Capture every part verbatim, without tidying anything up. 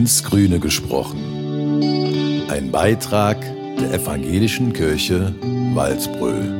ins Grüne gesprochen. Ein Beitrag der Evangelischen Kirche Walsbröl.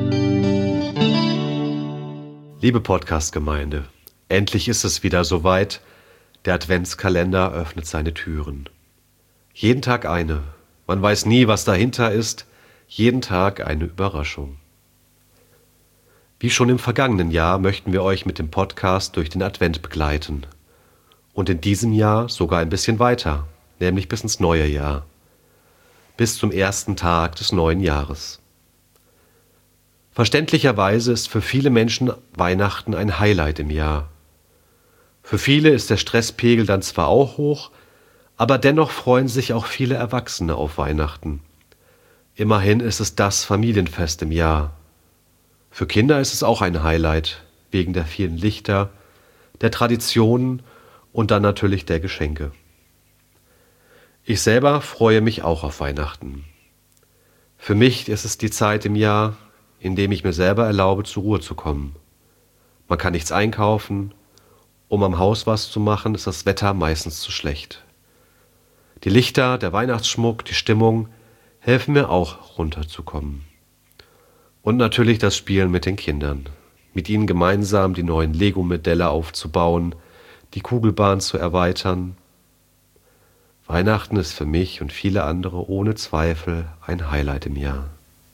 Liebe Podcast-Gemeinde, endlich ist es wieder soweit. Der Adventskalender öffnet seine Türen. Jeden Tag eine. Man weiß nie, was dahinter ist. Jeden Tag eine Überraschung. Wie schon im vergangenen Jahr möchten wir euch mit dem Podcast durch den Advent begleiten. Und in diesem Jahr sogar ein bisschen weiter, nämlich bis ins neue Jahr. Bis zum ersten Tag des neuen Jahres. Verständlicherweise ist für viele Menschen Weihnachten ein Highlight im Jahr. Für viele ist der Stresspegel dann zwar auch hoch, aber dennoch freuen sich auch viele Erwachsene auf Weihnachten. Immerhin ist es das Familienfest im Jahr. Für Kinder ist es auch ein Highlight, wegen der vielen Lichter, der Traditionen und dann natürlich der Geschenke. Ich selber freue mich auch auf Weihnachten. Für mich ist es die Zeit im Jahr, in dem ich mir selber erlaube, zur Ruhe zu kommen. Man kann nichts einkaufen, um am Haus was zu machen, ist das Wetter meistens zu schlecht. Die Lichter, der Weihnachtsschmuck, die Stimmung helfen mir auch runterzukommen. Und natürlich das Spielen mit den Kindern. Mit ihnen gemeinsam die neuen Lego-Modelle aufzubauen, die Kugelbahn zu erweitern. Weihnachten ist für mich und viele andere ohne Zweifel ein Highlight im Jahr.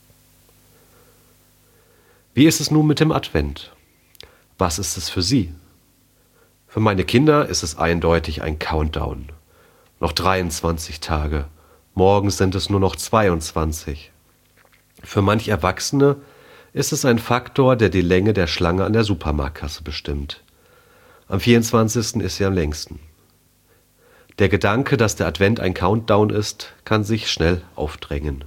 Wie ist es nun mit dem Advent? Was ist es für Sie? Für meine Kinder ist es eindeutig ein Countdown. Noch dreiundzwanzig Tage. Morgen sind es nur noch zweiundzwanzig. Für manch Erwachsene ist es ein Faktor, der die Länge der Schlange an der Supermarktkasse bestimmt. Am vierundzwanzigsten ist sie am längsten. Der Gedanke, dass der Advent ein Countdown ist, kann sich schnell aufdrängen.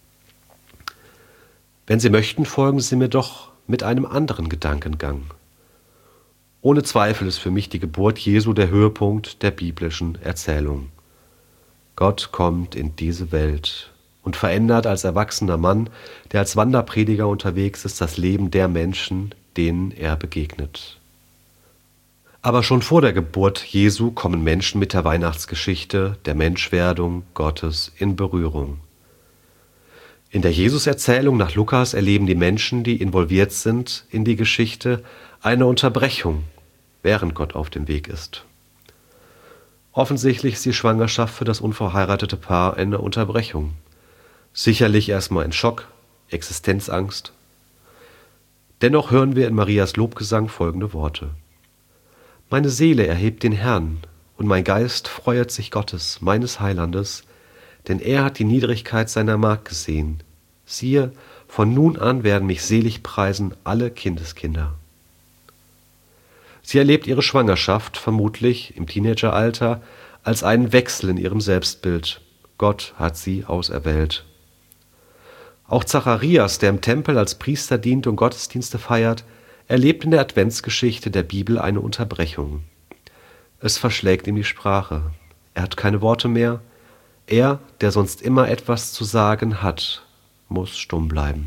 Wenn Sie möchten, folgen Sie mir doch mit einem anderen Gedankengang. Ohne Zweifel ist für mich die Geburt Jesu der Höhepunkt der biblischen Erzählung. Gott kommt in diese Welt und verändert als erwachsener Mann, der als Wanderprediger unterwegs ist, das Leben der Menschen, denen er begegnet. Aber schon vor der Geburt Jesu kommen Menschen mit der Weihnachtsgeschichte, der Menschwerdung Gottes in Berührung. In der Jesus-Erzählung nach Lukas erleben die Menschen, die involviert sind in die Geschichte, eine Unterbrechung, während Gott auf dem Weg ist. Offensichtlich ist die Schwangerschaft für das unverheiratete Paar eine Unterbrechung. Sicherlich erstmal ein Schock, Existenzangst. Dennoch hören wir in Marias Lobgesang folgende Worte. Meine Seele erhebt den Herrn, und mein Geist freuet sich Gottes, meines Heilandes, denn er hat die Niedrigkeit seiner Magd gesehen. Siehe, von nun an werden mich selig preisen alle Kindeskinder. Sie erlebt ihre Schwangerschaft, vermutlich im Teenageralter, als einen Wechsel in ihrem Selbstbild. Gott hat sie auserwählt. Auch Zacharias, der im Tempel als Priester dient und Gottesdienste feiert, erlebt in der Adventsgeschichte der Bibel eine Unterbrechung. Es verschlägt ihm die Sprache. Er hat keine Worte mehr. Er, der sonst immer etwas zu sagen hat, muss stumm bleiben.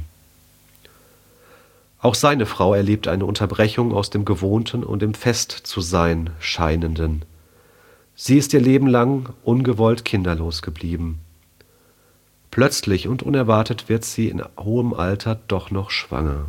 Auch seine Frau erlebt eine Unterbrechung aus dem Gewohnten und im Fest zu sein Scheinenden. Sie ist ihr Leben lang ungewollt kinderlos geblieben. Plötzlich und unerwartet wird sie in hohem Alter doch noch schwanger.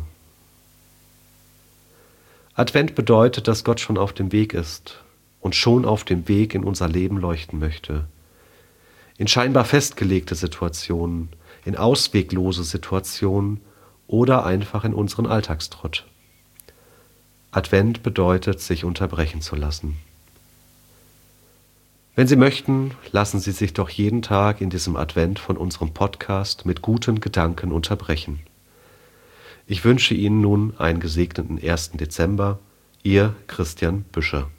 Advent bedeutet, dass Gott schon auf dem Weg ist und schon auf dem Weg in unser Leben leuchten möchte. In scheinbar festgelegte Situationen, in ausweglose Situationen oder einfach in unseren Alltagstrott. Advent bedeutet, sich unterbrechen zu lassen. Wenn Sie möchten, lassen Sie sich doch jeden Tag in diesem Advent von unserem Podcast mit guten Gedanken unterbrechen. Ich wünsche Ihnen nun einen gesegneten ersten Dezember. Ihr Christian Büscher.